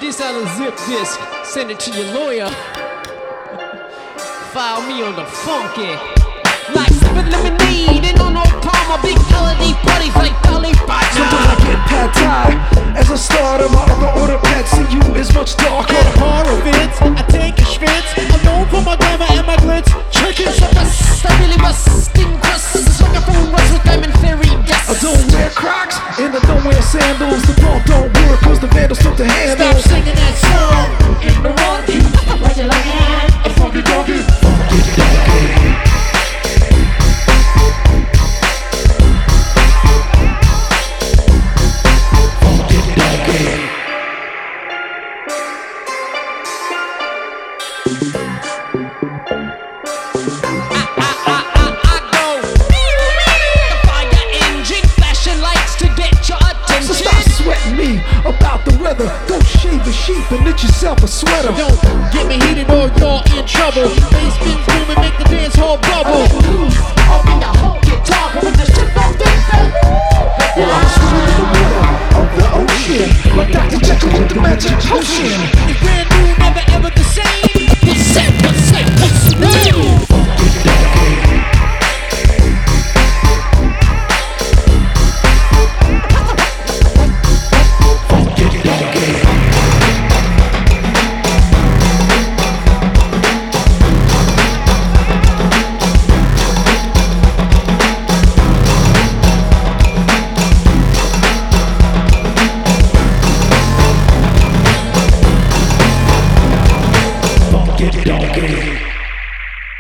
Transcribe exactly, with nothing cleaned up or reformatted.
this out of zip disc, send it to your lawyer. File me on the funky. Like sipping lemonade and on no palm, a big holiday parties like Dolly Parton. Sometimes I get pad thai as a starter. My other order pad see you is much darker. At horror fits, I take a schwitz. I'm known for my glamour and my glitz. Chicken so bust, I really busting crusts. Like a phone rush with diamond fairy dust. I don't wear Crocs and I don't wear sandals. The pump don't work cause the vandals took the handle. Stop singing that song in the wrong key. Like you like it, a funky donkey. Funky donkey. About the weather, go shave a sheep and knit yourself a sweater. Don't get me heated or you're in trouble. Bass spins boom and make the dance hall bubble. Up in the whole guitar with the shit on this. Well, I'm swimming in the water of the ocean, like Doctor Jekyll with the magic potion. It's brand